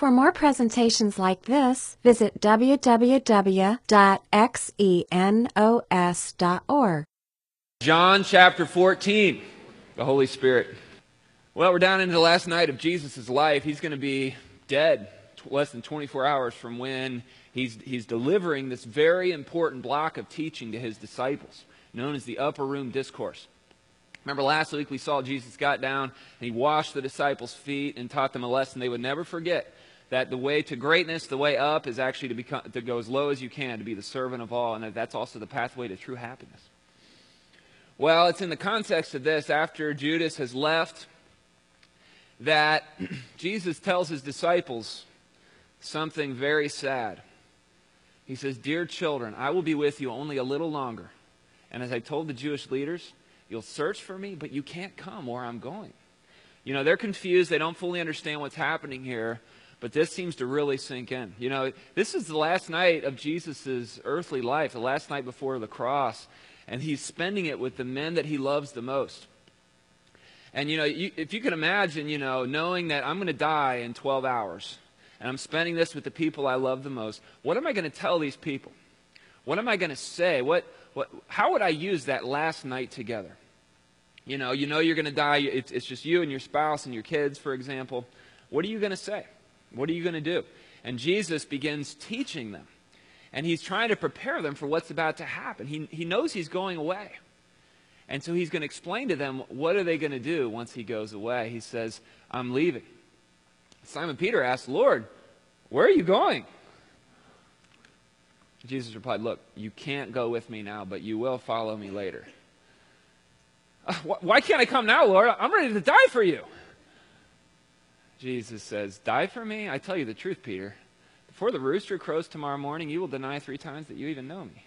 For more presentations like this, visit www.xenos.org. John chapter 14, the Holy Spirit. Well, we're down into the last night of Jesus' life. He's going to be dead less than 24 hours from when he's delivering this very important block of teaching to his disciples, known as the Upper Room Discourse. Remember last week we saw Jesus got down and he washed the disciples' feet and taught them a lesson they would never forget, that the way to greatness, the way up, is actually to go as low as you can, to be the servant of all, and that's also the pathway to true happiness. Well, it's in the context of this, after Judas has left, that Jesus tells his disciples something very sad. He says, "Dear children, I will be with you only a little longer. And as I told the Jewish leaders, you'll search for me, but you can't come where I'm going." You know, they're confused. They don't fully understand what's happening here, but this seems to really sink in. You know, this is the last night of Jesus' earthly life, the last night before the cross. And he's spending it with the men that he loves the most. And, you know, if you can imagine, you know, knowing that I'm going to die in 12 hours, and I'm spending this with the people I love the most, what am I going to tell these people? What am I going to say? How would I use that last night together? You know you're going to die. It's just you and your spouse and your kids, for example. What are you going to say? What are you going to do? And Jesus begins teaching them. And he's trying to prepare them for what's about to happen. He knows he's going away. And so he's going to explain to them, what are they going to do once he goes away? He says, "I'm leaving." Simon Peter asked, "Lord, where are you going?" Jesus replied, "Look, you can't go with me now, but you will follow me later." "Why can't I come now, Lord? I'm ready to die for you." Jesus says, "Die for me? I tell you the truth, Peter. Before the rooster crows tomorrow morning, you will deny 3 times that you even know me."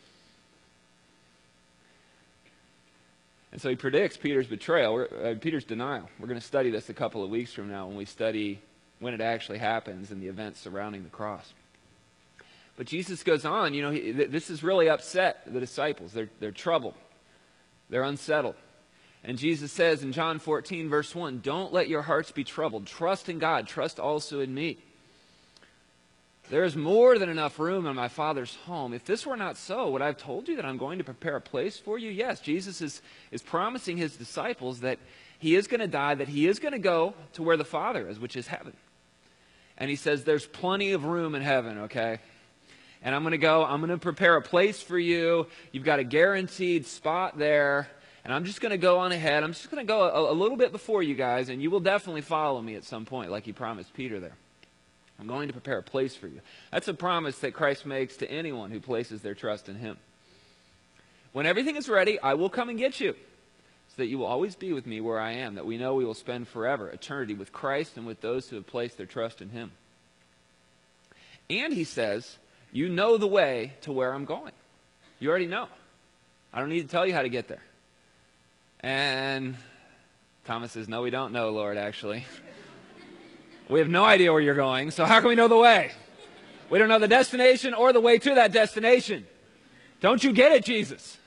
And so he predicts Peter's betrayal, Peter's denial. We're going to study this a couple of weeks from now when we study when it actually happens and the events surrounding the cross. But Jesus goes on, you know, this has really upset the disciples. They're troubled. They're unsettled. And Jesus says in John 14, verse 1, "Don't let your hearts be troubled. Trust in God. Trust also in me. There is more than enough room in my Father's home. If this were not so, would I have told you that I'm going to prepare a place for you?" Yes, Jesus is promising his disciples that he is going to die, that he is going to go to where the Father is, which is heaven. And he says, there's plenty of room in heaven, okay? And I'm going to prepare a place for you. You've got a guaranteed spot there. And I'm just going to go on ahead. I'm just going to go a little bit before you guys, and you will definitely follow me at some point, like he promised Peter there. I'm going to prepare a place for you. That's a promise that Christ makes to anyone who places their trust in him. When everything is ready, I will come and get you, so that you will always be with me where I am, that we know we will spend forever, eternity, with Christ and with those who have placed their trust in him. And he says, you know the way to where I'm going. You already know. I don't need to tell you how to get there. And Thomas says, "No, we don't know, Lord, actually. We have no idea where you're going, so how can we know the way? We don't know the destination or the way to that destination. Don't you get it, Jesus?"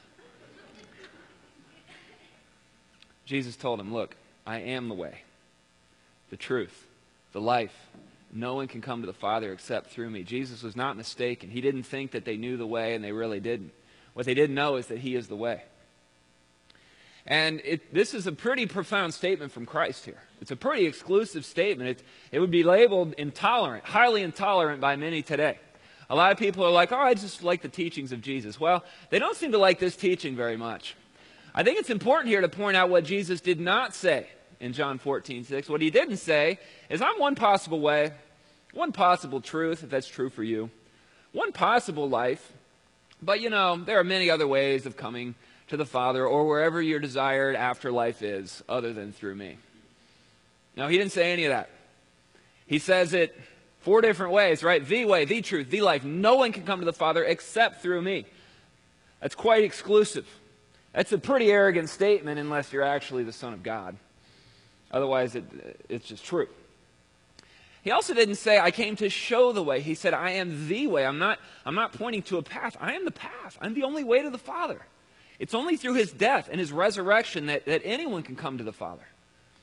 Jesus told him, "Look, I am the way, the truth, the life. No one can come to the Father except through me." Jesus was not mistaken. He didn't think that they knew the way, and they really didn't. What they didn't know is that he is the way. And this is a pretty profound statement from Christ here. It's a pretty exclusive statement. It would be labeled intolerant, highly intolerant by many today. A lot of people are like, "Oh, I just like the teachings of Jesus." Well, they don't seem to like this teaching very much. I think it's important here to point out what Jesus did not say in John 14:6. What he didn't say is, "I'm one possible way, one possible truth," if that's true for you, "one possible life, but you know, there are many other ways of coming to the Father or wherever your desired afterlife is other than through me." No, he didn't say any of that. He says it 4 different ways, right? The way, the truth, the life. No one can come to the Father except through me. That's quite exclusive. That's a pretty arrogant statement unless you're actually the Son of God. Otherwise, it's just true. He also didn't say, "I came to show the way." He said, "I am the way." I'm not pointing to a path. I am the path. I'm the only way to the Father. It's only through his death and his resurrection that anyone can come to the Father.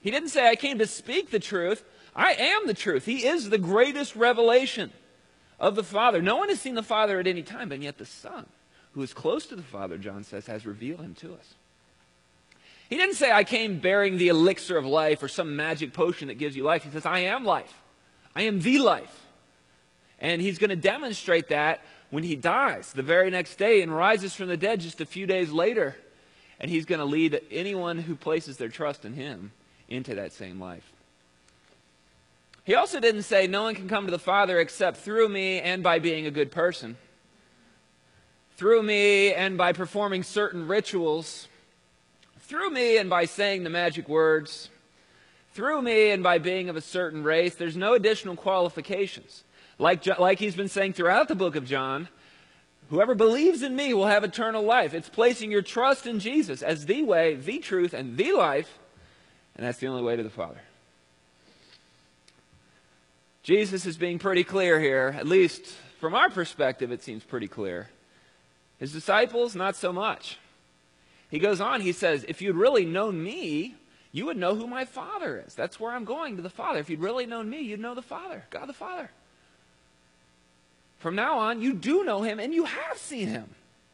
He didn't say, I came to speak the truth. I am the truth. He is the greatest revelation of the Father. No one has seen the Father at any time, but yet the Son, who is close to the Father, John says, has revealed him to us. He didn't say, I came bearing the elixir of life or some magic potion that gives you life. He says, I am life. I am the life. And he's going to demonstrate that when he dies the very next day and rises from the dead just a few days later. And he's going to lead anyone who places their trust in him into that same life. He also didn't say, no one can come to the Father except through me and by being a good person. Through me and by performing certain rituals. Through me and by saying the magic words. Through me and by being of a certain race. There's no additional qualifications. Like he's been saying throughout the book of John, whoever believes in me will have eternal life. It's placing your trust in Jesus as the way, the truth, and the life. And that's the only way to the Father. Jesus is being pretty clear here, at least from our perspective it seems pretty clear. His disciples, not so much. He goes on, he says, if you'd really known me, you would know who my Father is. That's where I'm going, to the Father. If you'd really known me, you'd know the Father, God the Father. From now on, you do know him and you have seen him.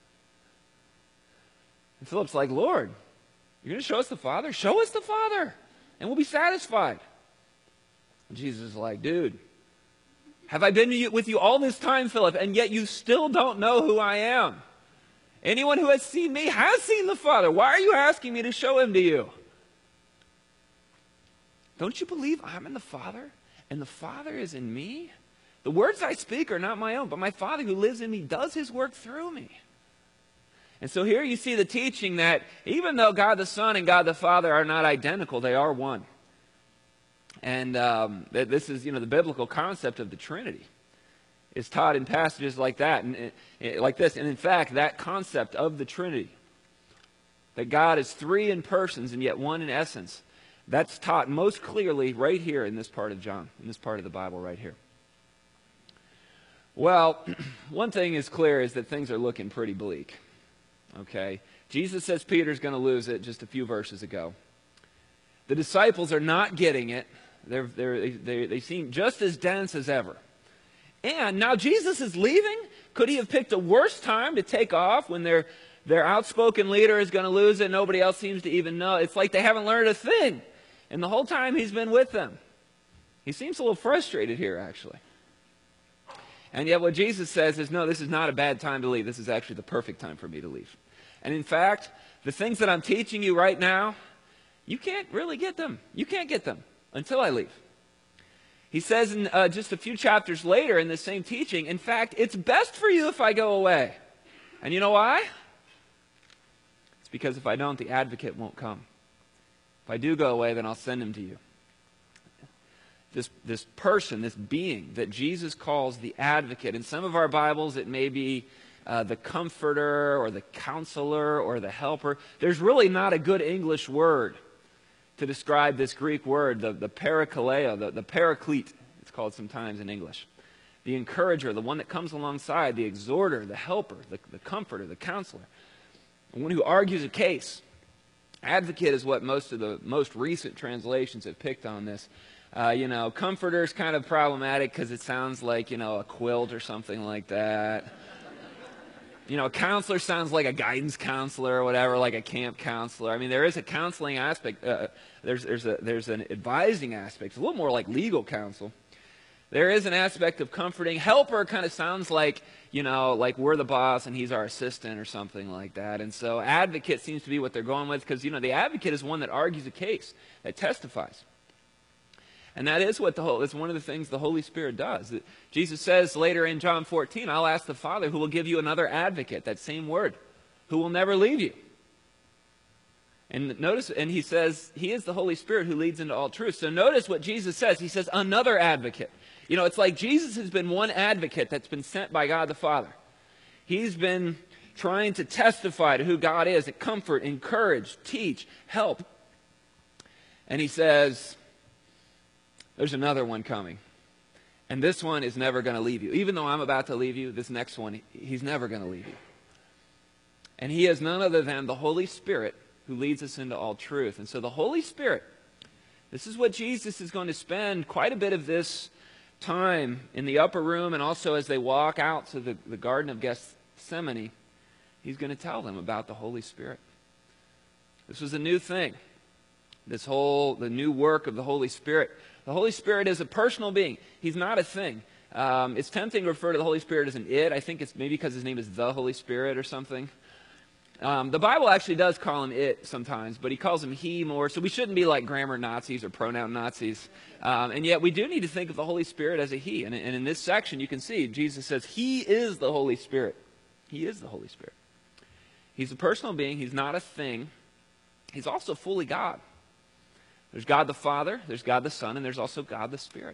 And Philip's like, Lord, you're going to show us the Father? Show us the Father and we'll be satisfied. And Jesus is like, dude, have I been with you all this time, Philip, and yet you still don't know who I am? Anyone who has seen me has seen the Father. Why are you asking me to show him to you? Don't you believe I'm in the Father and the Father is in me? The words I speak are not my own, but my Father who lives in me does his work through me. And so here you see the teaching that even though God the Son and God the Father are not identical, they are one. And this is, the biblical concept of the Trinity is taught in passages like that, and like this. And in fact, that concept of the Trinity, that God is three in persons and yet one in essence, that's taught most clearly right here in this part of John, in this part of the Bible right here. Well, one thing is clear is that things are looking pretty bleak. Okay? Jesus says Peter's going to lose it just a few verses ago. The disciples are not getting it. They seem just as dense as ever. And now Jesus is leaving. Could he have picked a worse time to take off when their outspoken leader is going to lose it? Nobody else seems to even know. It's like they haven't learned a thing. And the whole time he's been with them. He seems a little frustrated here, actually. And yet what Jesus says is, no, this is not a bad time to leave. This is actually the perfect time for me to leave. And in fact, the things that I'm teaching you right now, you can't really get them. You can't get them until I leave. He says in just a few chapters later in the same teaching, in fact, it's best for you if I go away. And you know why? It's because if I don't, the advocate won't come. If I do go away, then I'll send him to you. This person, this being that Jesus calls the advocate. In some of our Bibles, it may be the comforter or the counselor or the helper. There's really not a good English word to describe this Greek word, the parakaleo, the paraclete, it's called sometimes in English. The encourager, the one that comes alongside, the exhorter, the helper, the comforter, the counselor. The one who argues a case. Advocate is what most of the most recent translations have picked on this. Comforter is kind of problematic because it sounds like, a quilt or something like that. A counselor sounds like a guidance counselor or whatever, like a camp counselor. I mean, there is a counseling aspect. There's an advising aspect. It's a little more like legal counsel. There is an aspect of comforting. Helper kind of sounds like, like we're the boss and he's our assistant or something like that. And so advocate seems to be what they're going with because, the advocate is one that argues a case, that testifies. And that is that's one of the things the Holy Spirit does. Jesus says later in John 14, I'll ask the Father who will give you another advocate, that same word, who will never leave you. And notice, and he says, he is the Holy Spirit who leads into all truth. So notice what Jesus says. He says, another advocate. It's like Jesus has been one advocate that's been sent by God the Father. He's been trying to testify to who God is, to comfort, encourage, teach, help. And he says, there's another one coming. And this one is never going to leave you. Even though I'm about to leave you, this next one, he's never going to leave you. And he is none other than the Holy Spirit who leads us into all truth. And so the Holy Spirit This is what Jesus is going to spend quite a bit of this time in the upper room, and also as they walk out to the Garden of Gethsemane, he's going to tell them about the Holy Spirit. This was a new thing. The new work of the Holy Spirit. The Holy Spirit is a personal being. He's not a thing. It's tempting to refer to the Holy Spirit as an it. I think it's maybe because his name is the Holy Spirit or something. The Bible actually does call him it sometimes, but he calls him he more. So we shouldn't be like grammar Nazis or pronoun Nazis. And yet we do need to think of the Holy Spirit as a he. And in this section you can see Jesus says he is the Holy Spirit. He is the Holy Spirit. He's a personal being. He's not a thing. He's also fully God. There's God the Father, there's God the Son, and there's also God the Spirit.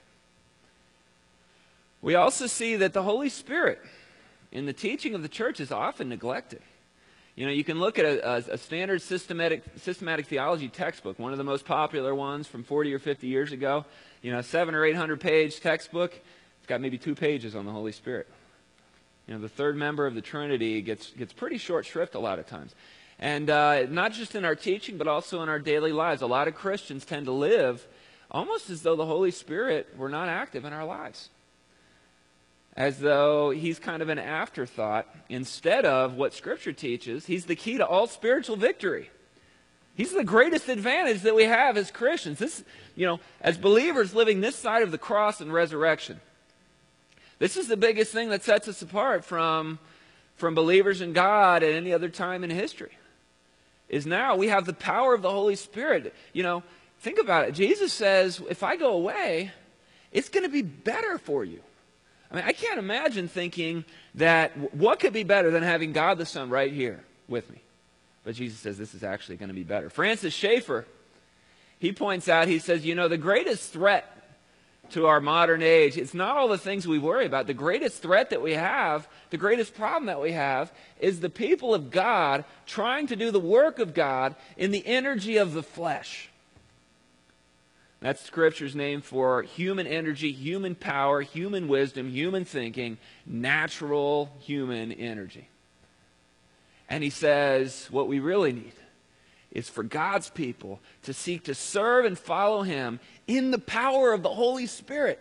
We also see that the Holy Spirit in the teaching of the church is often neglected. You know, you can look at a standard systematic theology textbook, one of the most popular ones from 40 or 50 years ago. You know, a 700 or 800 page textbook. It's got maybe 2 pages on the Holy Spirit. You know, the third member of the Trinity gets pretty short shrift a lot of times. And not just in our teaching, but also in our daily lives. A lot of Christians tend to live almost as though the Holy Spirit were not active in our lives. As though he's kind of an afterthought instead of what Scripture teaches. He's the key to all spiritual victory. He's the greatest advantage that we have as Christians. This, you know, as believers living this side of the cross and resurrection. This is the biggest thing that sets us apart from believers in God at any other time in history. Is now we have the power of the Holy Spirit. You know, think about it. Jesus says, if I go away, it's going to be better for you. I mean, I can't imagine thinking that what could be better than having God the Son right here with me. But Jesus says this is actually going to be better. Francis Schaeffer, he points out, he says, you know, the greatest threat to our modern age, it's not all the things we worry about. The greatest threat that we have, the greatest problem that we have, is the people of God trying to do the work of God in the energy of the flesh. That's Scripture's name for human energy, human power, human wisdom, human thinking, natural human energy. And he says what we really need is for God's people to seek to serve and follow him in the power of the Holy Spirit.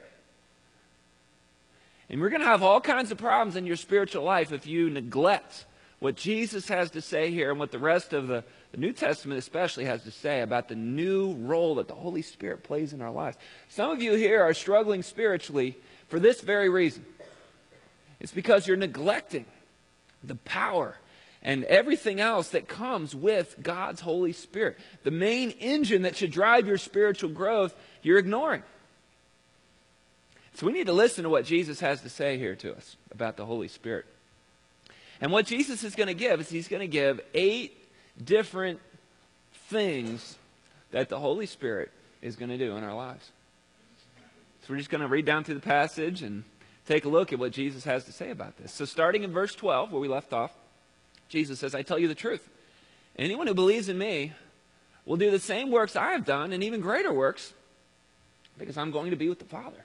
And we're going to have all kinds of problems in your spiritual life if you neglect what Jesus has to say here and what the rest of the New Testament especially has to say about the new role that the Holy Spirit plays in our lives. Some of you here are struggling spiritually for this very reason. It's because you're neglecting the power and everything else that comes with God's Holy Spirit. The main engine that should drive your spiritual growth, you're ignoring. So we need to listen to what Jesus has to say here to us about the Holy Spirit. And what Jesus is going to give is he's going to give 8 different things that the Holy Spirit is going to do in our lives. So we're just going to read down through the passage and take a look at what Jesus has to say about this. So starting in verse 12, where we left off, Jesus says, I tell you the truth. Anyone who believes in me will do the same works I have done and even greater works because I'm going to be with the Father.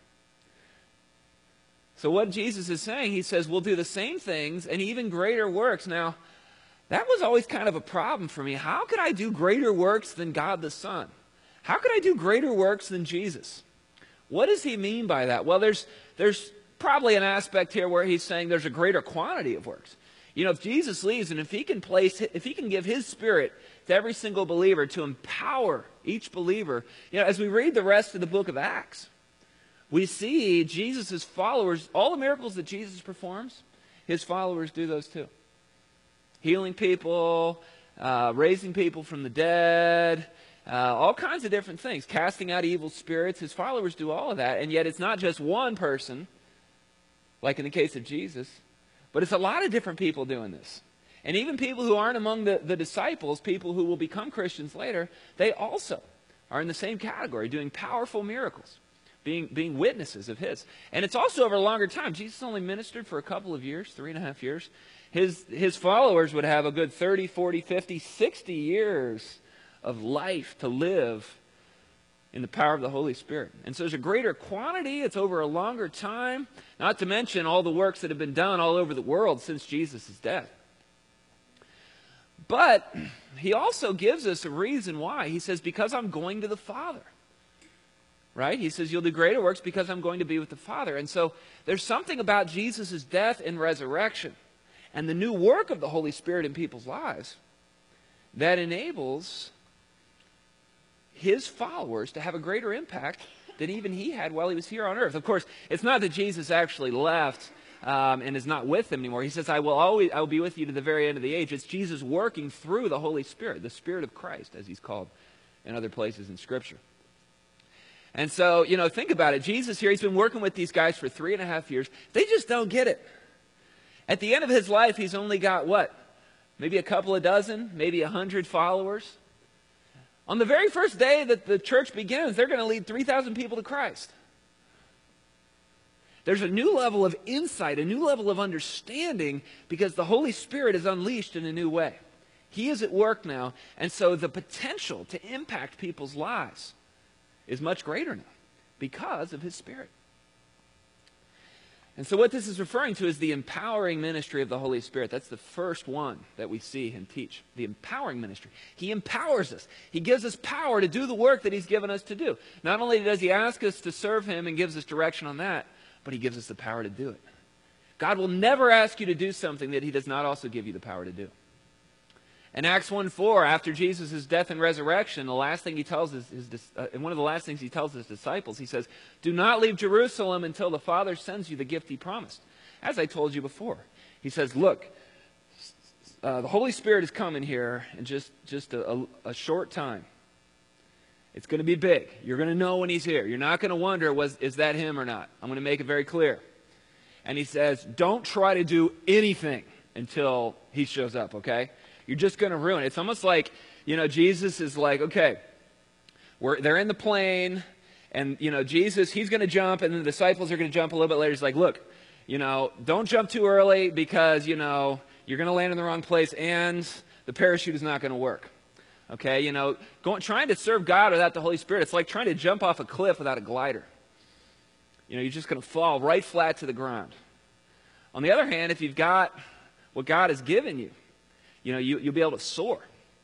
So what Jesus is saying, he says, we'll do the same things and even greater works. Now, that was always kind of a problem for me. How could I do greater works than God the Son? How could I do greater works than Jesus? What does he mean by that? Well, there's probably an aspect here where he's saying there's a greater quantity of works. You know, if Jesus leaves and if he can give his Spirit to every single believer to empower each believer, you know, as we read the rest of the book of Acts, we see Jesus' followers, all the miracles that Jesus performs, his followers do those too. Healing people, raising people from the dead, all kinds of different things. Casting out evil spirits, his followers do all of that. And yet it's not just one person, like in the case of Jesus, but it's a lot of different people doing this. And even people who aren't among the disciples, people who will become Christians later, they also are in the same category, doing powerful miracles, being witnesses of his. And it's also over a longer time. Jesus only ministered for a couple of years, 3.5 years. His followers would have a good 30, 40, 50, 60 years of life to live in the power of the Holy Spirit. And so there's a greater quantity. It's over a longer time. Not to mention all the works that have been done all over the world since Jesus' death. But he also gives us a reason why. He says, because I'm going to the Father. Right? He says, you'll do greater works because I'm going to be with the Father. And so there's something about Jesus' death and resurrection and the new work of the Holy Spirit in people's lives that enables his followers to have a greater impact than even he had while he was here on earth. Of course, it's not that Jesus actually left and is not with them anymore. He says, I will be with you to the very end of the age. It's Jesus working through the Holy Spirit, the Spirit of Christ, as he's called in other places in Scripture. And so, think about it. Jesus here, he's been working with these guys for 3.5 years. They just don't get it. At the end of his life, he's only got what? Maybe a couple of dozen, maybe 100 followers. On the very first day that the church begins, they're going to lead 3,000 people to Christ. There's a new level of insight, a new level of understanding, because the Holy Spirit is unleashed in a new way. He is at work now, and so the potential to impact people's lives is much greater now because of his Spirit. And so what this is referring to is the empowering ministry of the Holy Spirit. That's the first one that we see him teach, the empowering ministry. He empowers us. He gives us power to do the work that he's given us to do. Not only does he ask us to serve him and gives us direction on that, but he gives us the power to do it. God will never ask you to do something that he does not also give you the power to do. In Acts 1:4, after Jesus' death and resurrection, the last thing he tells one of the last things he tells his disciples, he says, do not leave Jerusalem until the Father sends you the gift he promised. As I told you before, he says, look, the Holy Spirit is coming here in just a short time. It's going to be big. You're going to know when he's here. You're not going to wonder, is that him or not? I'm going to make it very clear. And he says, don't try to do anything until he shows up, okay? You're just going to ruin it. It's almost like, Jesus is like, okay, they're in the plane, and, Jesus, he's going to jump, and the disciples are going to jump a little bit later. He's like, look, don't jump too early because, you're going to land in the wrong place, and the parachute is not going to work. Okay, trying to serve God without the Holy Spirit, it's like trying to jump off a cliff without a glider. You're just going to fall right flat to the ground. On the other hand, if you've got what God has given you, you'll be able to soar.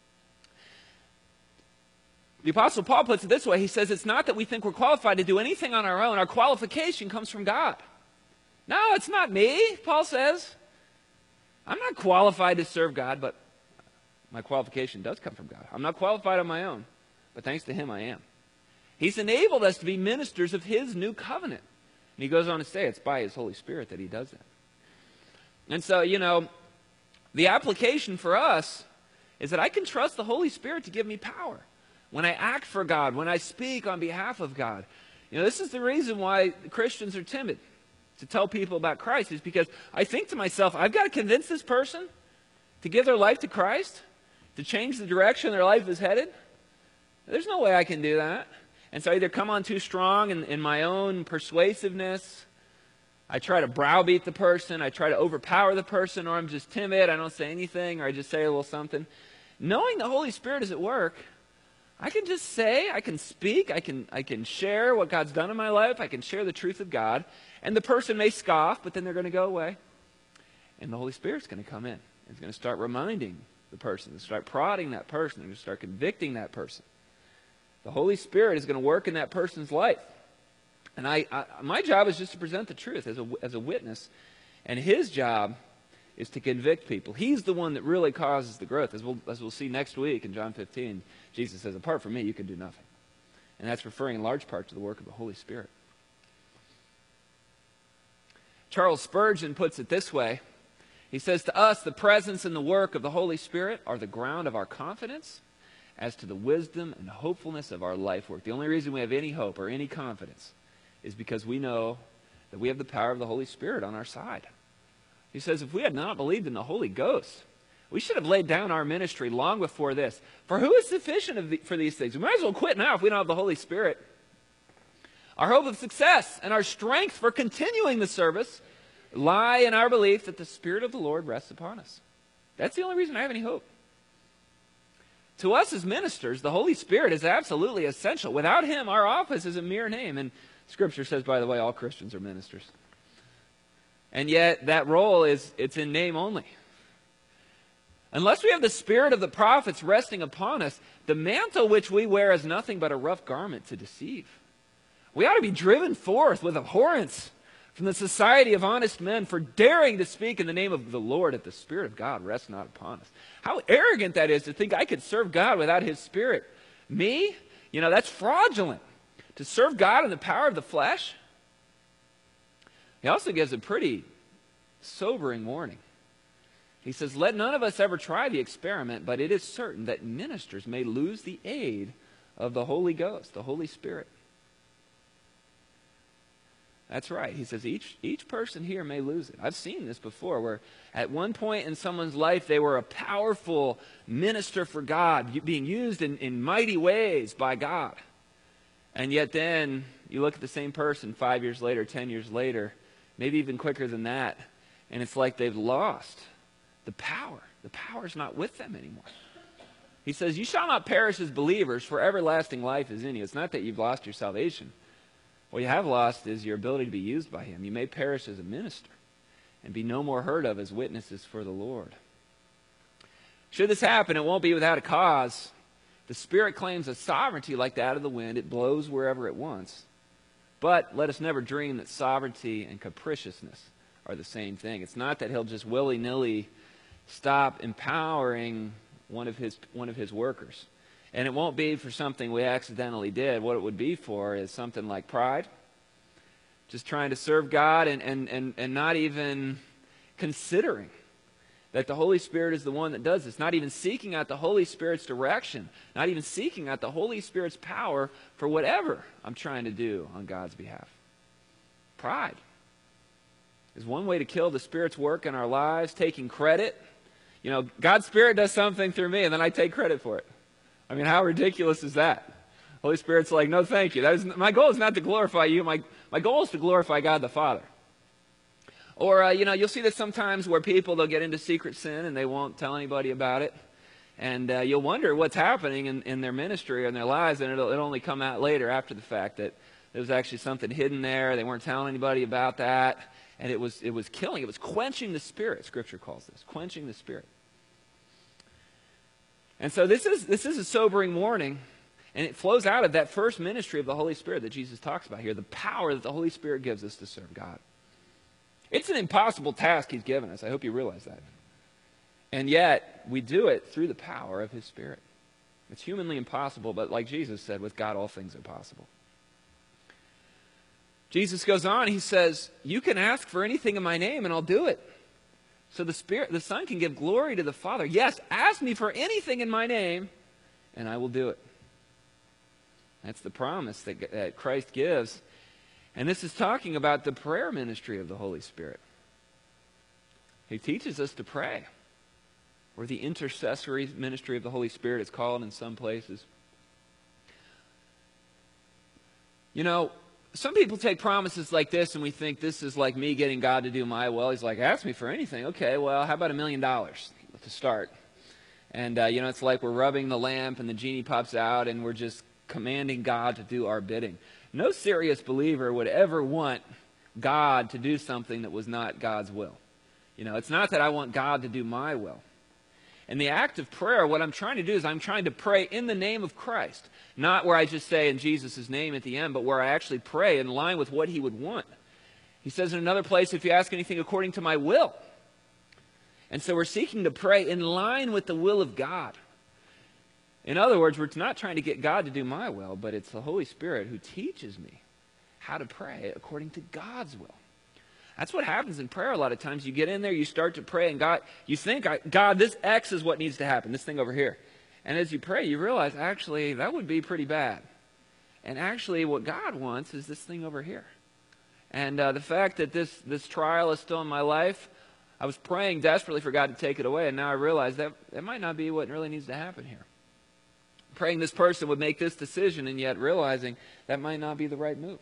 The Apostle Paul puts it this way. He says, it's not that we think we're qualified to do anything on our own. Our qualification comes from God. No, it's not me, Paul says. I'm not qualified to serve God, but my qualification does come from God. I'm not qualified on my own, but thanks to him I am. He's enabled us to be ministers of his new covenant. And he goes on to say it's by his Holy Spirit that he does that. And so, the application for us is that I can trust the Holy Spirit to give me power. When I act for God, when I speak on behalf of God. This is the reason why Christians are timid to tell people about Christ, is because I think to myself, I've got to convince this person to give their life to Christ, to change the direction their life is headed. There's no way I can do that. And so I either come on too strong in my own persuasiveness, I try to browbeat the person, I try to overpower the person, or I'm just timid, I don't say anything, or I just say a little something. Knowing the Holy Spirit is at work, I can just say, I can speak, I can share what God's done in my life, I can share the truth of God, and the person may scoff, but then they're going to go away. And the Holy Spirit's going to come in. It's going to start reminding the person, to start prodding that person, and to start convicting that person. The Holy Spirit is going to work in that person's life. And my job is just to present the truth as a witness. And his job is to convict people. He's the one that really causes the growth. As we'll see next week in John 15, Jesus says, apart from me, you can do nothing. And that's referring in large part to the work of the Holy Spirit. Charles Spurgeon puts it this way. He says, to us, the presence and the work of the Holy Spirit are the ground of our confidence as to the wisdom and hopefulness of our life work. The only reason we have any hope or any confidence is because we know that we have the power of the Holy Spirit on our side. He says, if we had not believed in the Holy Ghost, we should have laid down our ministry long before this. For who is sufficient for these things? We might as well quit now if we don't have the Holy Spirit. Our hope of success and our strength for continuing the service lie in our belief that the Spirit of the Lord rests upon us. That's the only reason I have any hope. To us as ministers, the Holy Spirit is absolutely essential. Without him, our office is a mere name. And Scripture says, by the way, all Christians are ministers. And yet, that role it's in name only. Unless we have the spirit of the prophets resting upon us, the mantle which we wear is nothing but a rough garment to deceive. We ought to be driven forth with abhorrence from the society of honest men for daring to speak in the name of the Lord if the Spirit of God rests not upon us. How arrogant that is to think I could serve God without His Spirit. Me? That's fraudulent. To serve God in the power of the flesh? He also gives a pretty sobering warning. He says, let none of us ever try the experiment, but it is certain that ministers may lose the aid of the Holy Ghost, the Holy Spirit. That's right. He says each person here may lose it. I've seen this before where at one point in someone's life they were a powerful minister for God, being used in mighty ways by God. And yet then you look at the same person 5 years later, 10 years later, maybe even quicker than that, and it's like they've lost the power. The power's not with them anymore. He says, you shall not perish as believers, for everlasting life is in you. It's not that you've lost your salvation. What you have lost is your ability to be used by Him. You may perish as a minister and be no more heard of as witnesses for the Lord. Should this happen, it won't be without a cause. The Spirit claims a sovereignty like that of the wind. It blows wherever it wants. But let us never dream that sovereignty and capriciousness are the same thing. It's not that He'll just willy-nilly stop empowering one of his workers. And it won't be for something we accidentally did. What it would be for is something like pride. Just trying to serve God and not even considering that the Holy Spirit is the one that does this. Not even seeking out the Holy Spirit's direction. Not even seeking out the Holy Spirit's power for whatever I'm trying to do on God's behalf. Pride is one way to kill the Spirit's work in our lives. Taking credit. God's Spirit does something through me and then I take credit for it. I mean, how ridiculous is that? Holy Spirit's like, no, thank you. My goal is not to glorify you. My goal is to glorify God the Father. Or, you'll see this sometimes where they'll get into secret sin and they won't tell anybody about it. And you'll wonder what's happening in their ministry or in their lives, and it'll only come out later after the fact that there was actually something hidden there. They weren't telling anybody about that. And it was killing. It was quenching the Spirit, Scripture calls this. Quenching the Spirit. And so this is a sobering warning, and it flows out of that first ministry of the Holy Spirit that Jesus talks about here, the power that the Holy Spirit gives us to serve God. It's an impossible task He's given us. I hope you realize that. And yet, we do it through the power of His Spirit. It's humanly impossible, but like Jesus said, with God all things are possible. Jesus goes on, He says, you can ask for anything in my name and I'll do it. So the Son can give glory to the Father. Yes, ask me for anything in my name, and I will do it. That's the promise that Christ gives. And this is talking about the prayer ministry of the Holy Spirit. He teaches us to pray. Or the intercessory ministry of the Holy Spirit is called in some places. Some people take promises like this and we think this is like me getting God to do my will. He's like, ask me for anything. Okay, well, how about $1 million to start? And, it's like we're rubbing the lamp and the genie pops out and we're just commanding God to do our bidding. No serious believer would ever want God to do something that was not God's will. It's not that I want God to do my will. In the act of prayer, what I'm trying to do is I'm trying to pray in the name of Christ. Not where I just say in Jesus' name at the end, but where I actually pray in line with what He would want. He says in another place, if you ask anything according to my will. And so we're seeking to pray in line with the will of God. In other words, we're not trying to get God to do my will, but it's the Holy Spirit who teaches me how to pray according to God's will. That's what happens in prayer a lot of times. You get in there, you start to pray, and you think, God, this X is what needs to happen, this thing over here. And as you pray, you realize, actually, that would be pretty bad. And actually, what God wants is this thing over here. And the fact that this trial is still in my life, I was praying desperately for God to take it away, and now I realize that might not be what really needs to happen here. Praying this person would make this decision, and yet realizing that might not be the right move.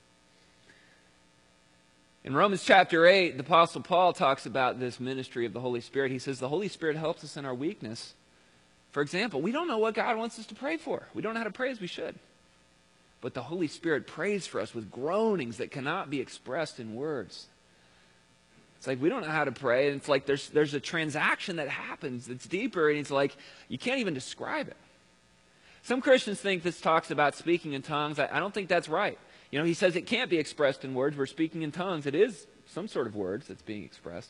In Romans chapter 8, the Apostle Paul talks about this ministry of the Holy Spirit. He says the Holy Spirit helps us in our weakness. For example, we don't know what God wants us to pray for. We don't know how to pray as we should. But the Holy Spirit prays for us with groanings that cannot be expressed in words. It's like we don't know how to pray, and it's like there's a transaction that happens that's deeper, and it's like you can't even describe it. Some Christians think this talks about speaking in tongues. I don't think that's right. You know, he says it can't be expressed in words. We're speaking in tongues. It is some sort of words that's being expressed.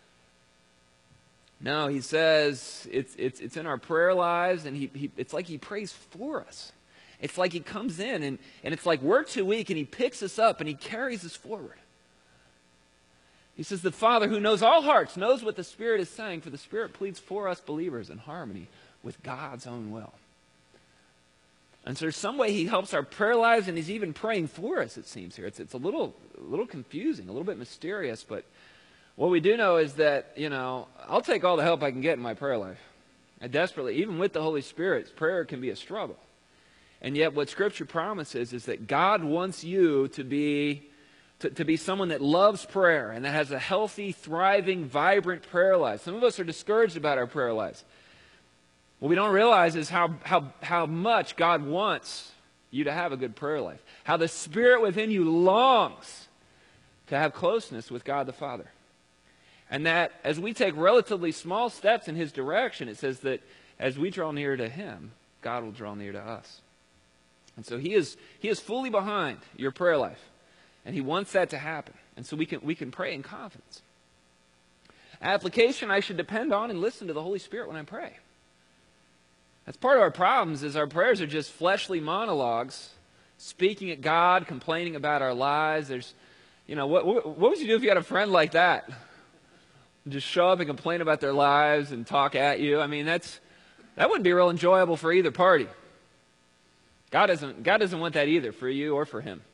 No, he says it's in our prayer lives, and it's like he prays for us. It's like he comes in, and it's like we're too weak, and he picks us up, and he carries us forward. He says the Father who knows all hearts knows what the Spirit is saying, for the Spirit pleads for us believers in harmony with God's own will. And so there's some way he helps our prayer lives, and he's even praying for us, it seems here. It's a little confusing, a little bit mysterious, but what we do know is that, you know, I'll take all the help I can get in my prayer life. I desperately, even with the Holy Spirit, prayer can be a struggle. And yet what Scripture promises is that God wants you to be someone that loves prayer and that has a healthy, thriving, vibrant prayer life. Some of us are discouraged about our prayer lives. What we don't realize is how much God wants you to have a good prayer life. How the Spirit within you longs to have closeness with God the Father. And that as we take relatively small steps in His direction, it says that as we draw near to Him, God will draw near to us. And so He is fully behind your prayer life. And He wants that to happen. And so we can pray in confidence. Application, I should depend on and listen to the Holy Spirit when I pray. That's part of our problems, is our prayers are just fleshly monologues, speaking at God, complaining about our lives. There's, you know, what would you do if you had a friend like that? Just show up and complain about their lives and talk at you. I mean, that wouldn't be real enjoyable for either party. God doesn't want that either for you or for him.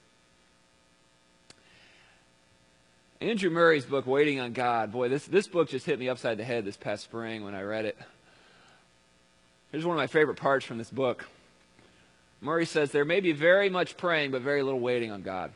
Andrew Murray's book, Waiting on God. Boy, this book just hit me upside the head this past spring when I read it. Here's one of my favorite parts from this book. Murray says, there may be very much praying, but very little waiting on God.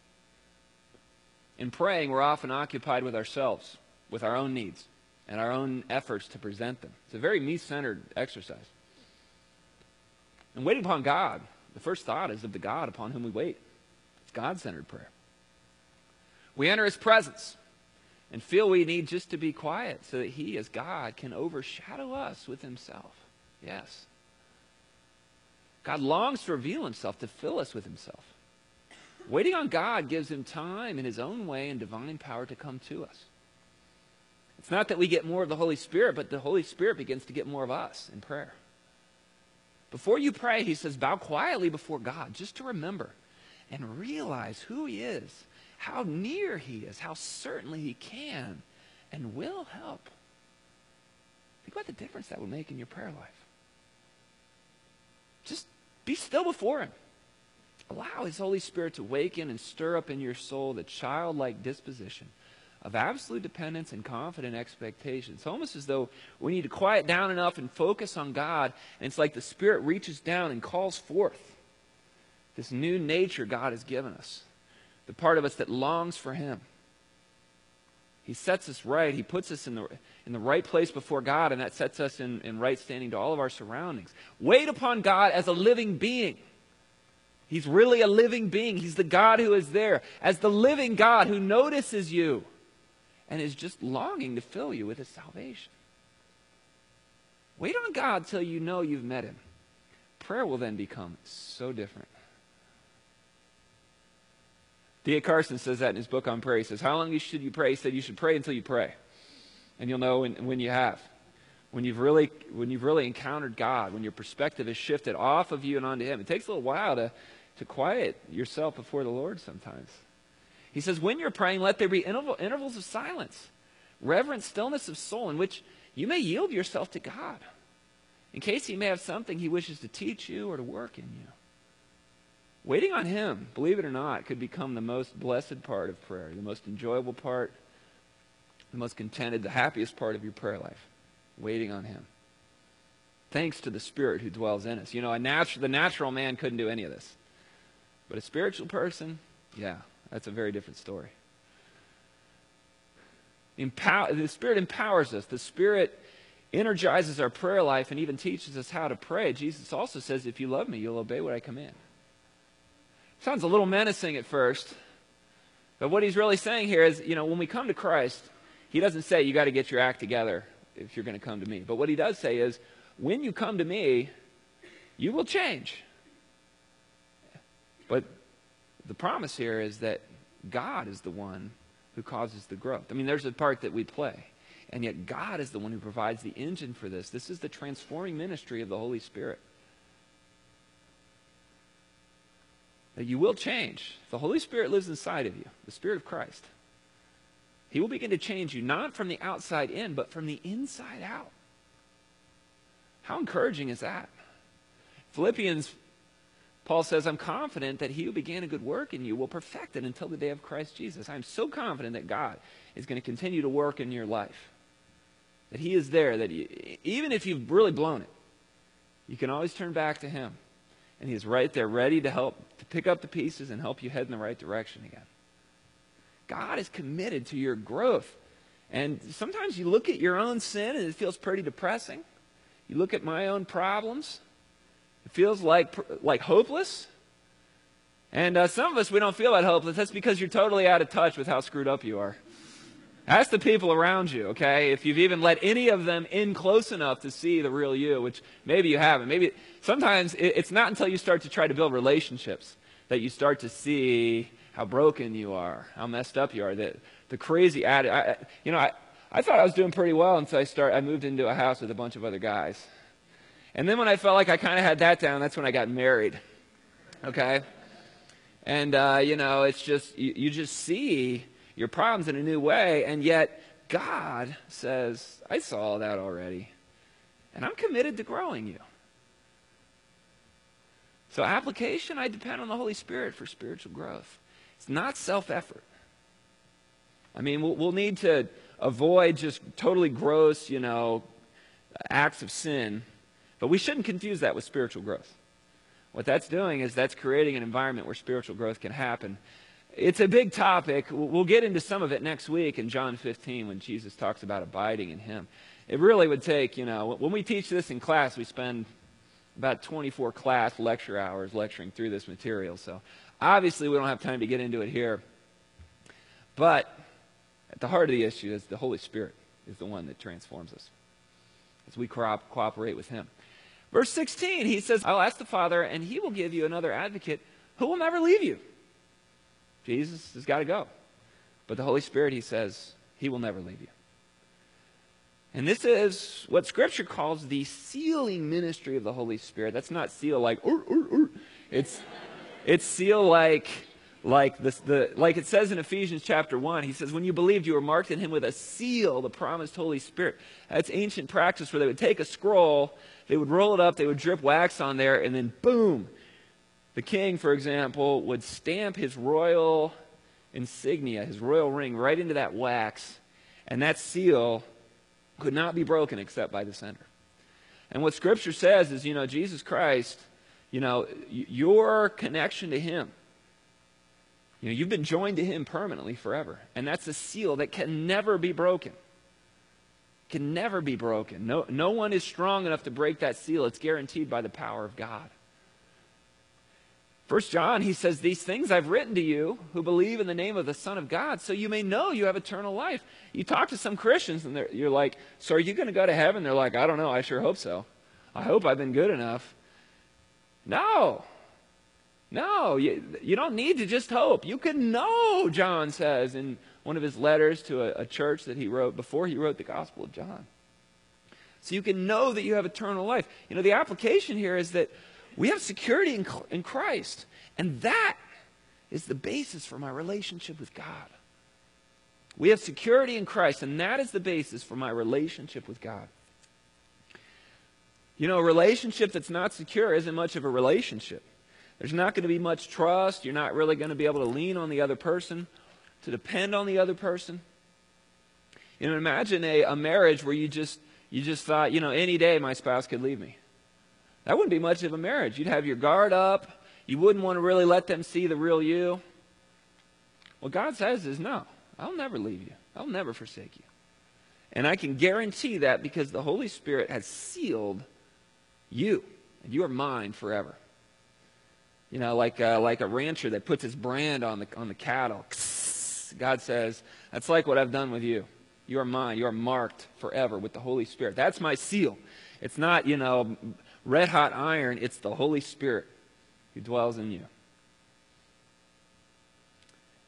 In praying, we're often occupied with ourselves, with our own needs, and our own efforts to present them. It's a very me-centered exercise. And waiting upon God, the first thought is of the God upon whom we wait. It's God-centered prayer. We enter His presence and feel we need just to be quiet so that He, as God, can overshadow us with Himself. Yes. God longs to reveal Himself, to fill us with Himself. Waiting on God gives Him time in His own way and divine power to come to us. It's not that we get more of the Holy Spirit, but the Holy Spirit begins to get more of us in prayer. Before you pray, he says, bow quietly before God, just to remember and realize who He is, how near He is, how certainly He can and will help. Think about the difference that would make in your prayer life. Just be still before Him. Allow His Holy Spirit to waken and stir up in your soul the childlike disposition of absolute dependence and confident expectation. It's almost as though we need to quiet down enough and focus on God, and it's like the Spirit reaches down and calls forth this new nature God has given us, the part of us that longs for Him. He sets us right. He puts us in the right place before God, and that sets us in right standing to all of our surroundings. Wait upon God as a living being. He's really a living being. He's the God who is there, as the living God who notices you and is just longing to fill you with His salvation. Wait on God till you know you've met Him. Prayer will then become so different. D.A. Carson says that in his book on prayer. He says, how long should you pray? He said, you should pray until you pray. And you'll know when you have. When you've really encountered God, when your perspective is shifted off of you and onto Him. It takes a little while to quiet yourself before the Lord sometimes. He says, when you're praying, let there be intervals of silence, reverent stillness of soul, in which you may yield yourself to God, in case He may have something He wishes to teach you or to work in you. Waiting on Him, believe it or not, could become the most blessed part of prayer, the most enjoyable part, the most contented, the happiest part of your prayer life. Waiting on Him. Thanks to the Spirit who dwells in us. You know, the natural man couldn't do any of this. But a spiritual person, yeah, that's a very different story. The Spirit empowers us. The Spirit energizes our prayer life and even teaches us how to pray. Jesus also says, if you love me, you'll obey what I command. Sounds a little menacing at first, but what He's really saying here is, you know, when we come to Christ, He doesn't say you got to get your act together if you're going to come to me. But what He does say is, when you come to me, you will change. But the promise here is that God is the one who causes the growth. I mean, there's a part that we play, and yet God is the one who provides the engine for this. This is the transforming ministry of the Holy Spirit. That you will change. The Holy Spirit lives inside of you, the Spirit of Christ. He will begin to change you, not from the outside in, but from the inside out. How encouraging is that? Philippians, Paul says, I'm confident that he who began a good work in you will perfect it until the day of Christ Jesus. I'm so confident that God is going to continue to work in your life. That he is there, that even if you've really blown it, you can always turn back to him. And he's right there ready to help, to pick up the pieces and help you head in the right direction again. God is committed to your growth. And sometimes you look at your own sin and it feels pretty depressing. You look at my own problems, it feels like hopeless. And some of us, we don't feel that hopeless. That's because you're totally out of touch with how screwed up you are. Ask the people around you, okay, if you've even let any of them in close enough to see the real you, which maybe you haven't. Maybe sometimes it's not until you start to try to build relationships that you start to see how broken you are, how messed up you are, the crazy attitude. I thought I was doing pretty well until I moved into a house with a bunch of other guys. And then when I felt like I kind of had that down, that's when I got married, okay? And, it's just, you just see your problems in a new way, and yet God says, I saw all that already, and I'm committed to growing you. So application, I depend on the Holy Spirit for spiritual growth. It's not self-effort. I mean, we'll need to avoid just totally gross, acts of sin, but we shouldn't confuse that with spiritual growth. What that's doing is that's creating an environment where spiritual growth can happen. It's a big topic. We'll get into some of it next week in John 15 when Jesus talks about abiding in him. It really would take, when we teach this in class, we spend about 24 class lecture hours lecturing through this material. So obviously we don't have time to get into it here. But at the heart of the issue is the Holy Spirit is the one that transforms us as we cooperate with him. Verse 16, he says, I'll ask the Father, and he will give you another advocate who will never leave you. Jesus has got to go. But the Holy Spirit, he says, he will never leave you. And this is what Scripture calls the sealing ministry of the Holy Spirit. That's not seal like, It's seal like it says in Ephesians chapter 1. He says, when you believed, you were marked in him with a seal, the promised Holy Spirit. That's ancient practice where they would take a scroll, they would roll it up, they would drip wax on there, and then boom. The king, for example, would stamp his royal insignia, his royal ring, right into that wax, and that seal could not be broken except by the sender. And what Scripture says is, Jesus Christ, your connection to him, you've been joined to him permanently forever, and that's a seal that can never be broken. Can never be broken. No one is strong enough to break that seal. It's guaranteed by the power of God. 1 John, he says, these things I've written to you who believe in the name of the Son of God, so you may know you have eternal life. You talk to some Christians, and you're like, so are you going to go to heaven? They're like, I don't know. I sure hope so. I hope I've been good enough. No, you don't need to just hope. You can know, John says in one of his letters to a church that he wrote before he wrote the Gospel of John. So you can know that you have eternal life. The application here is that we have security in Christ, and that is the basis for my relationship with God. We have security in Christ, and that is the basis for my relationship with God. A relationship that's not secure isn't much of a relationship. There's not going to be much trust. You're not really going to be able to lean on the other person, to depend on the other person. Imagine a marriage where you just thought, any day my spouse could leave me. That wouldn't be much of a marriage. You'd have your guard up. You wouldn't want to really let them see the real you. What God says is, no, I'll never leave you. I'll never forsake you. And I can guarantee that because the Holy Spirit has sealed you, and you are mine forever. Like a rancher that puts his brand on the cattle. God says, that's like what I've done with you. You are mine. You are marked forever with the Holy Spirit. That's my seal. It's not, red-hot iron. It's the Holy Spirit who dwells in you.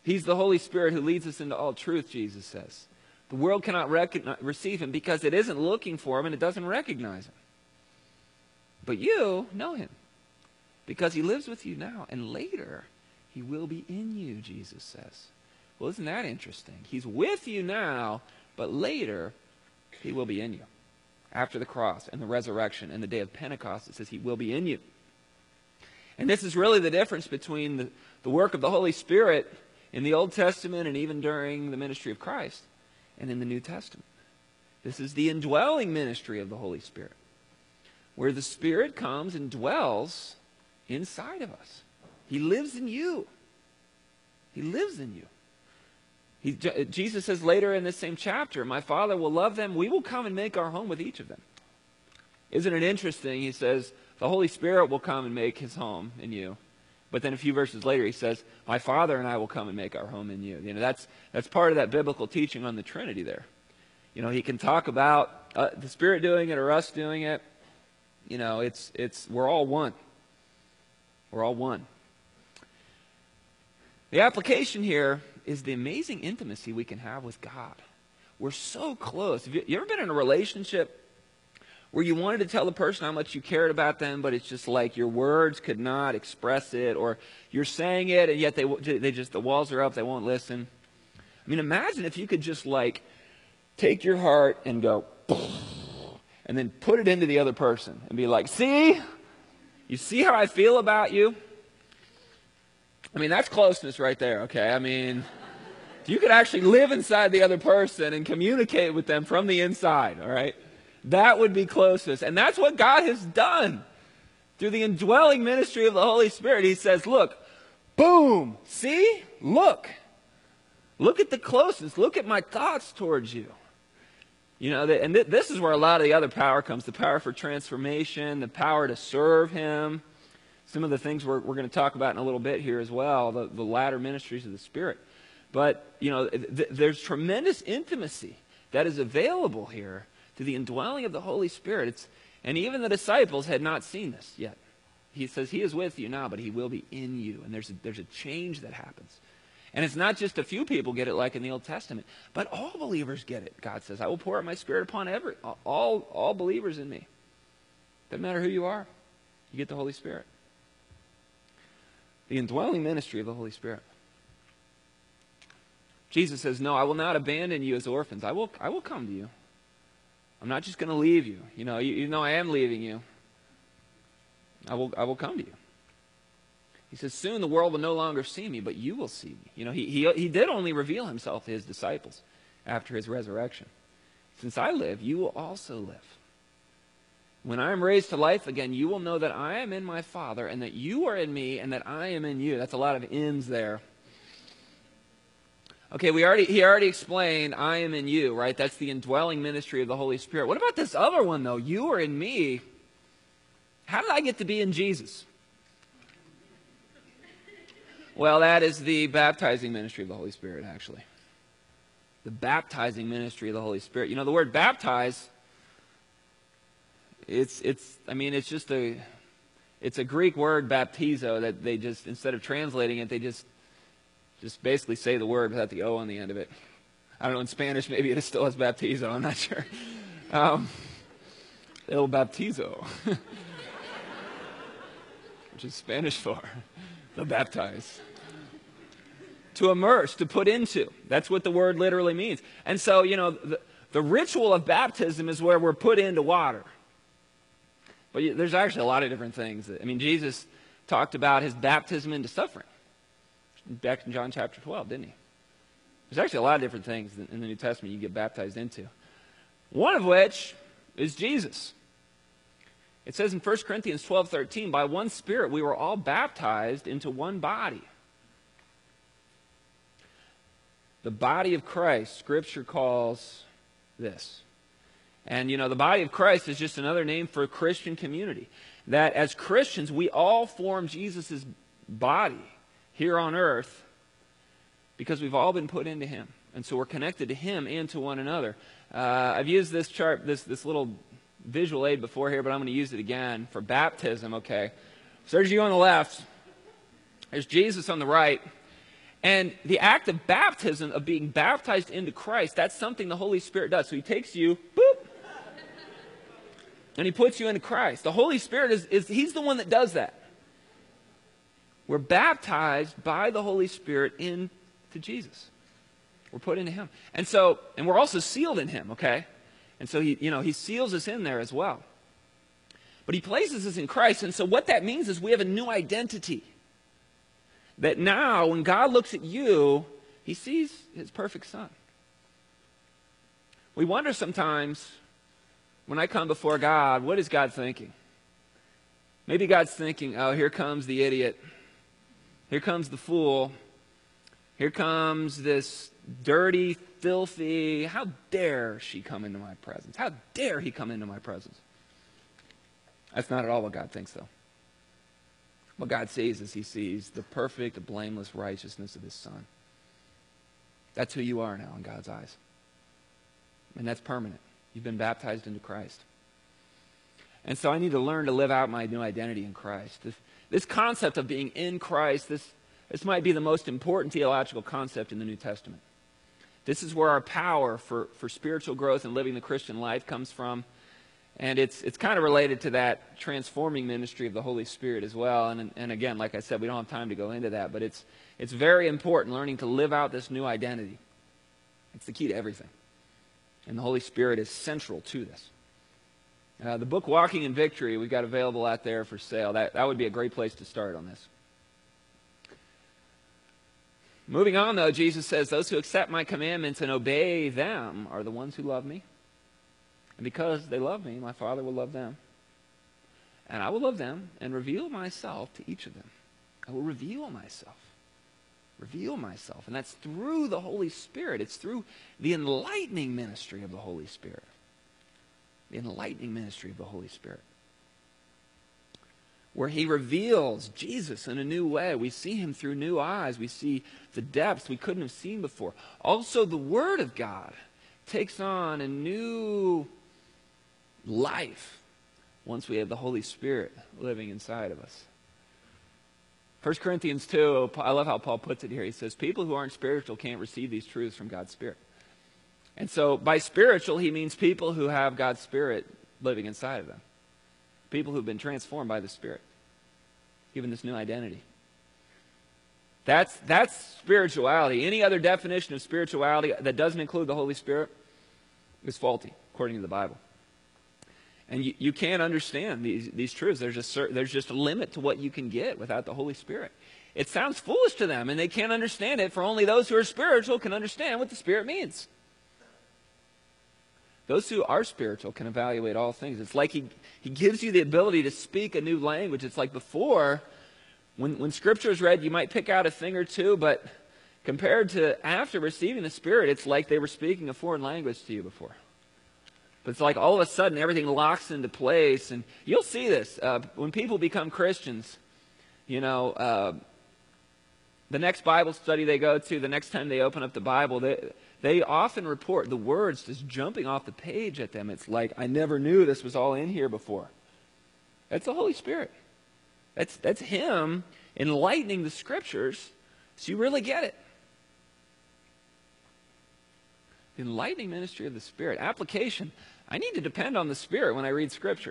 He's the Holy Spirit who leads us into all truth, Jesus says. The world cannot receive him because it isn't looking for him and it doesn't recognize him. But you know him because he lives with you now, and later he will be in you, Jesus says. Well, isn't that interesting? He's with you now, but later he will be in you. After the cross and the resurrection and the day of Pentecost, it says he will be in you. And this is really the difference between the work of the Holy Spirit in the Old Testament and even during the ministry of Christ and in the New Testament. This is the indwelling ministry of the Holy Spirit, where the Spirit comes and dwells inside of us. He lives in you. He lives in you. Jesus says later in this same chapter, my Father will love them. We will come and make our home with each of them. Isn't it interesting? He says the Holy Spirit will come and make his home in you. But then a few verses later he says, my Father and I will come and make our home in you. You know, that's part of that biblical teaching on the Trinity there. You know, he can talk about the Spirit doing it or us doing it. You know, we're all one. We're all one. The application here is the amazing intimacy we can have with God. We're so close. Have you ever been in a relationship where you wanted to tell the person how much you cared about them, but it's just like your words could not express it, or you're saying it and yet the walls are up, they won't listen? I mean, imagine if you could just like take your heart and go, and then put it into the other person and be like, see? You see how I feel about you? I mean, that's closeness right there, okay? I mean, you could actually live inside the other person and communicate with them from the inside, all right? That would be closeness. And that's what God has done through the indwelling ministry of the Holy Spirit. He says, look, boom, see? Look at the closeness. Look at my thoughts towards you. You know, and this is where a lot of the other power comes, the power for transformation, the power to serve him. Some of the things we're going to talk about in a little bit here as well, the latter ministries of the Spirit. But, you know, there's tremendous intimacy that is available here to the indwelling of the Holy Spirit. And even the disciples had not seen this yet. He says he is with you now, but he will be in you. And there's a change that happens. And it's not just a few people get it like in the Old Testament, but all believers get it. God says, I will pour out my Spirit upon all believers in me. Doesn't matter who you are, you get the Holy Spirit. The indwelling ministry of the Holy Spirit. Jesus says, no, I will not abandon you as orphans. I will come to you. I'm not just going to leave you. You know, even though I am leaving you, I will come to you. He says, soon the world will no longer see me, but you will see me. You know, he did only reveal himself to his disciples after his resurrection. Since I live, you will also live. When I am raised to life again, you will know that I am in my Father, and that you are in me, and that I am in you. That's a lot of ends there. Okay, he already explained, I am in you, right? That's the indwelling ministry of the Holy Spirit. What about this other one, though? You are in me. How did I get to be in Jesus? Well, that is the baptizing ministry of the Holy Spirit, actually. The baptizing ministry of the Holy Spirit. You know, the word baptize, it's a Greek word, baptizo, that they just, instead of translating it, they just basically say the word without the O on the end of it. I don't know, in Spanish maybe it still has baptizo, I'm not sure. El baptizo, which is Spanish for the baptize. To immerse, to put into. That's what the word literally means. And so, you know, the ritual of baptism is where we're put into water. But there's actually a lot of different things. Jesus talked about his baptism into suffering. Back in John chapter 12, didn't he? There's actually a lot of different things in the New Testament you get baptized into. One of which is Jesus. It says in 1 Corinthians 12:13, by one Spirit we were all baptized into one body. The body of Christ, Scripture calls this. And, you know, the body of Christ is just another name for a Christian community. That as Christians, we all form Jesus' body here on earth because we've all been put into him. And so we're connected to him and to one another. I've used this chart, this little visual aid before here, but I'm going to use it again for baptism, okay? So there's you on the left. There's Jesus on the right. And the act of baptism, of being baptized into Christ, that's something the Holy Spirit does. So he takes you, boop, and he puts you into Christ. The Holy Spirit he's the one that does that. We're baptized by the Holy Spirit into Jesus. We're put into him. And we're also sealed in him, okay? And so he seals us in there as well. But he places us in Christ. And so what that means is we have a new identity. That now, when God looks at you, he sees his perfect son. We wonder sometimes, when I come before God, what is God thinking? Maybe God's thinking, oh, here comes the idiot. Here comes the fool. Here comes this dirty, filthy, how dare she come into my presence? How dare he come into my presence? That's not at all what God thinks, though. What God sees is he sees the perfect, blameless righteousness of his son. That's who you are now in God's eyes. And that's permanent. You've been baptized into Christ. And so I need to learn to live out my new identity in Christ. This concept of being in Christ, this might be the most important theological concept in the New Testament. This is where our power for spiritual growth and living the Christian life comes from. And it's kind of related to that transforming ministry of the Holy Spirit as well. And again, like I said, we don't have time to go into that, but it's very important learning to live out this new identity. It's the key to everything. And the Holy Spirit is central to this. The book Walking in Victory, we've got available out there for sale. That would be a great place to start on this. Moving on, though, Jesus says, those who accept my commandments and obey them are the ones who love me. And because they love me, my Father will love them. And I will love them and reveal myself to each of them. I will reveal myself. Reveal myself. And that's through the Holy Spirit. It's through the enlightening ministry of the Holy Spirit. The enlightening ministry of the Holy Spirit. Where he reveals Jesus in a new way. We see him through new eyes. We see the depths we couldn't have seen before. Also, the Word of God takes on a new life once we have the Holy Spirit living inside of us. 1 Corinthians 2, I love how Paul puts it here. He says, people who aren't spiritual can't receive these truths from God's Spirit. And so by spiritual, he means people who have God's Spirit living inside of them. People who've been transformed by the Spirit, given this new identity. That's spirituality. Any other definition of spirituality that doesn't include the Holy Spirit is faulty, according to the Bible. And you can't understand these truths. There's just a limit to what you can get without the Holy Spirit. It sounds foolish to them, and they can't understand it, for only those who are spiritual can understand what the Spirit means. Those who are spiritual can evaluate all things. It's like he gives you the ability to speak a new language. It's like before, when Scripture is read, you might pick out a thing or two, but compared to after receiving the Spirit, it's like they were speaking a foreign language to you before. But it's like all of a sudden everything locks into place. And you'll see this. When people become Christians, the next Bible study they go to, the next time they open up the Bible, they often report the words just jumping off the page at them. It's like, I never knew this was all in here before. That's the Holy Spirit. That's him enlightening the Scriptures so you really get it. The enlightening ministry of the Spirit. Application. I need to depend on the Spirit when I read Scripture.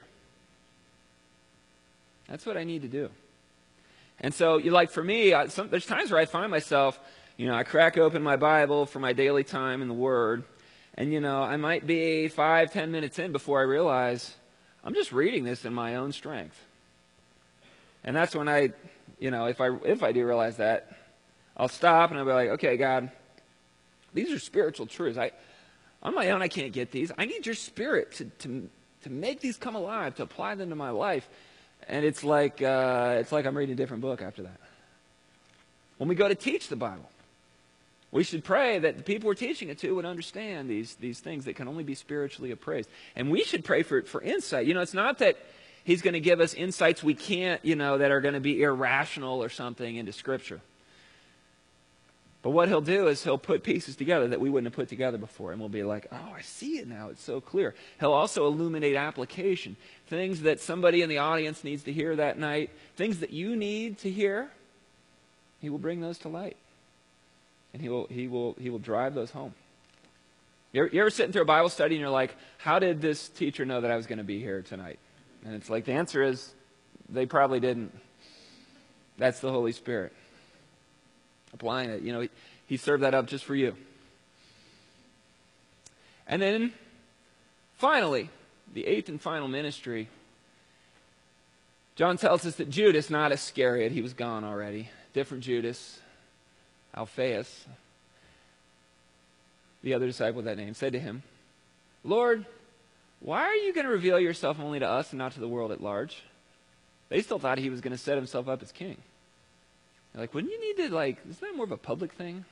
That's what I need to do. And so, for me, there's times where I find myself, I crack open my Bible for my daily time in the Word, and, I might be 5-10 minutes in before I realize I'm just reading this in my own strength. And that's when if I do realize that, I'll stop and I'll be like, okay, God, these are spiritual truths. On my own, I can't get these. I need your Spirit to make these come alive, to apply them to my life. And it's like I'm reading a different book after that. When we go to teach the Bible, we should pray that the people we're teaching it to would understand these things that can only be spiritually appraised. And we should pray for insight. It's not that he's going to give us insights we can't, that are going to be irrational or something into Scripture. But what he'll do is he'll put pieces together that we wouldn't have put together before. And we'll be like, oh, I see it now. It's so clear. He'll also illuminate application. Things that somebody in the audience needs to hear that night. Things that you need to hear. He will bring those to light. And he will drive those home. You ever sitting through a Bible study and you're like, how did this teacher know that I was going to be here tonight? And it's like, the answer is, they probably didn't. That's the Holy Spirit applying it. He served that up just for you. And then, finally, the eighth and final ministry, John tells us that Judas, not Iscariot, he was gone already, different Judas, Alphaeus, the other disciple with that name, said to him, Lord, why are you going to reveal yourself only to us and not to the world at large? They still thought he was going to set himself up as king. They're like, wouldn't you need to, isn't that more of a public thing?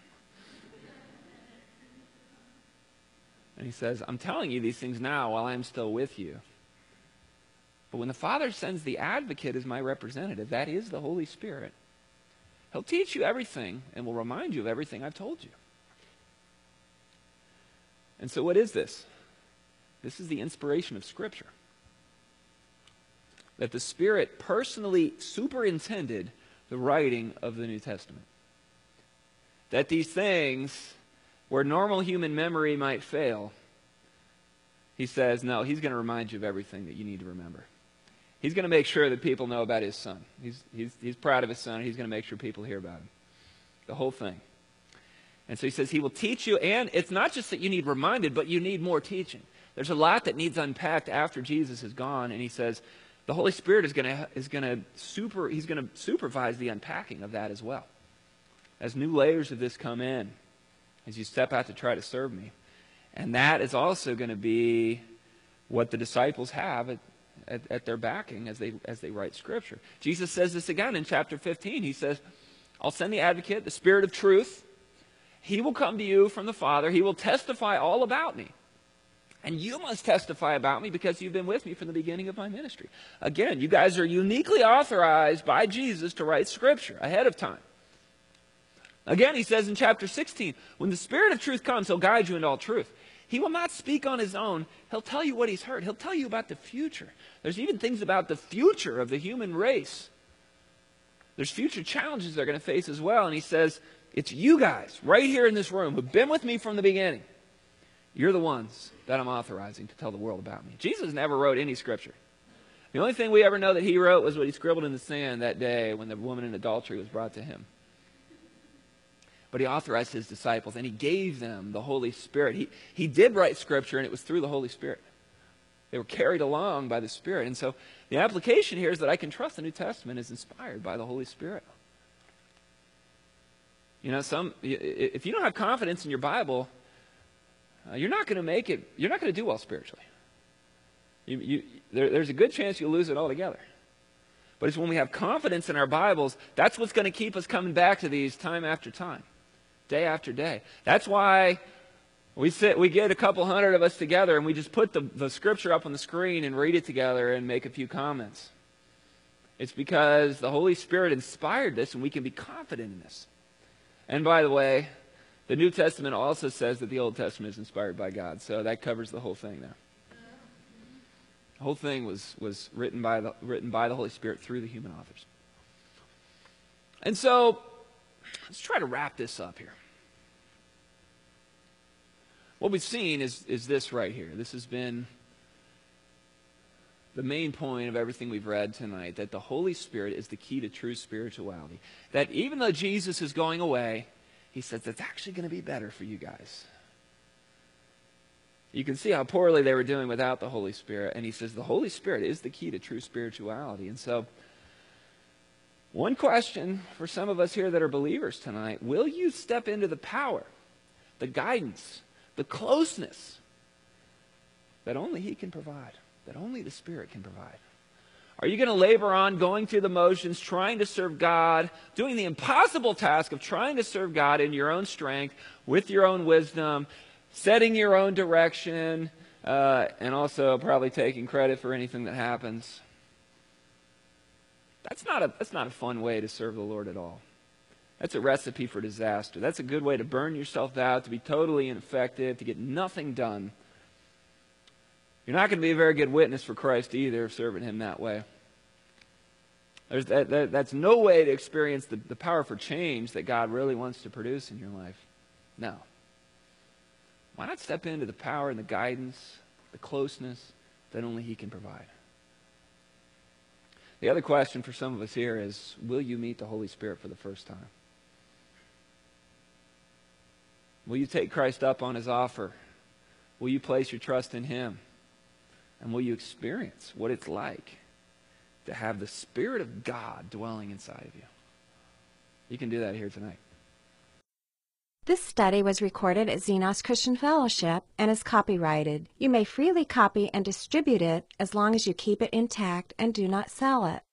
And he says, I'm telling you these things now while I'm still with you. But when the Father sends the advocate as my representative, that is the Holy Spirit, he'll teach you everything and will remind you of everything I've told you. And so what is this? This is the inspiration of Scripture. That the Spirit personally superintended the writing of the New Testament. That these things, where normal human memory might fail, he says, no, he's going to remind you of everything that you need to remember. He's going to make sure that people know about his Son. He's proud of his Son, and he's going to make sure people hear about him. The whole thing. And so he says he will teach you, and it's not just that you need reminded, but you need more teaching. There's a lot that needs unpacked after Jesus is gone, and he says the Holy Spirit is going to supervise the unpacking of that as well. As new layers of this come in, as you step out to try to serve me. And that is also going to be what the disciples have at their backing as they write Scripture. Jesus says this again in chapter 15. He says, I'll send the advocate, the Spirit of truth. He will come to you from the Father. He will testify all about me. And you must testify about me because you've been with me from the beginning of my ministry. Again, you guys are uniquely authorized by Jesus to write Scripture ahead of time. Again, he says in chapter 16, when the Spirit of truth comes, he'll guide you into all truth. He will not speak on his own. He'll tell you what he's heard. He'll tell you about the future. There's even things about the future of the human race. There's future challenges they're going to face as well. And he says, it's you guys right here in this room who've been with me from the beginning. You're the ones that I'm authorizing to tell the world about me. Jesus never wrote any Scripture. The only thing we ever know that he wrote was what he scribbled in the sand that day when the woman in adultery was brought to him. But he authorized his disciples, and he gave them the Holy Spirit. He did write Scripture, and it was through the Holy Spirit. They were carried along by the Spirit. And so the application here is that I can trust the New Testament is inspired by the Holy Spirit. If you don't have confidence in your Bible, you're not going to make it. You're not going to do well spiritually. There's a good chance you'll lose it altogether. But it's when we have confidence in our Bibles, that's what's going to keep us coming back to these time after time, day after day. That's why we get a couple hundred of us together and we just put the Scripture up on the screen and read it together and make a few comments. It's because the Holy Spirit inspired this, and we can be confident in this. And by the way, the New Testament also says that the Old Testament is inspired by God, so that covers the whole thing there. The whole thing was written by the Holy Spirit through the human authors. And so, let's try to wrap this up here. What we've seen is this right here. This has been the main point of everything we've read tonight, that the Holy Spirit is the key to true spirituality. That even though Jesus is going away, he says it's actually going to be better for you guys. You can see how poorly they were doing without the Holy Spirit. And he says the Holy Spirit is the key to true spirituality. And so, one question for some of us here that are believers tonight, will you step into the power, the guidance, the closeness that only he can provide, that only the Spirit can provide? Are you going to labor on going through the motions, trying to serve God, doing the impossible task of trying to serve God in your own strength, with your own wisdom, setting your own direction, and also probably taking credit for anything that happens? That's not a fun way to serve the Lord at all. That's a recipe for disaster. That's a good way to burn yourself out, to be totally ineffective, to get nothing done. You're not going to be a very good witness for Christ either, serving him that way. That's no way to experience the power for change that God really wants to produce in your life. No. Why not step into the power and the guidance, the closeness that only He can provide? The other question for some of us here is, will you meet the Holy Spirit for the first time? Will you take Christ up on His offer? Will you place your trust in Him? And will you experience what it's like to have the Spirit of God dwelling inside of you? You can do that here tonight. This study was recorded at Xenos Christian Fellowship and is copyrighted. You may freely copy and distribute it as long as you keep it intact and do not sell it.